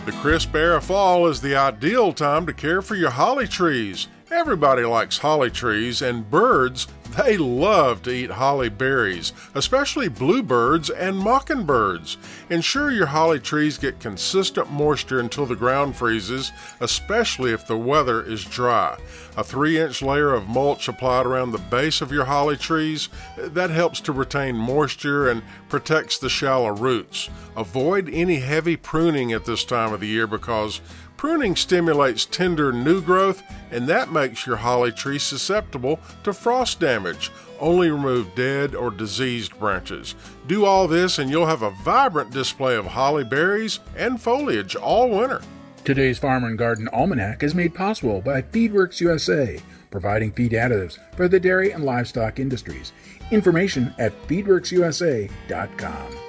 The crisp air of fall is the ideal time to care for your holly trees. Everybody likes holly trees, and birds, they love to eat holly berries, especially bluebirds and mockingbirds. Ensure your holly trees get consistent moisture until the ground freezes, especially if the weather is dry. A 3-inch layer of mulch applied around the base of your holly trees, that helps to retain moisture and protects the shallow roots. Avoid any heavy pruning at this time of the year because pruning stimulates tender new growth, and that makes your holly tree susceptible to frost damage. Only remove dead or diseased branches. Do all this and you'll have a vibrant display of holly berries and foliage all winter. Today's Farmer and Garden Almanac is made possible by Feedworks USA, providing feed additives for the dairy and livestock industries. Information at feedworksusa.com.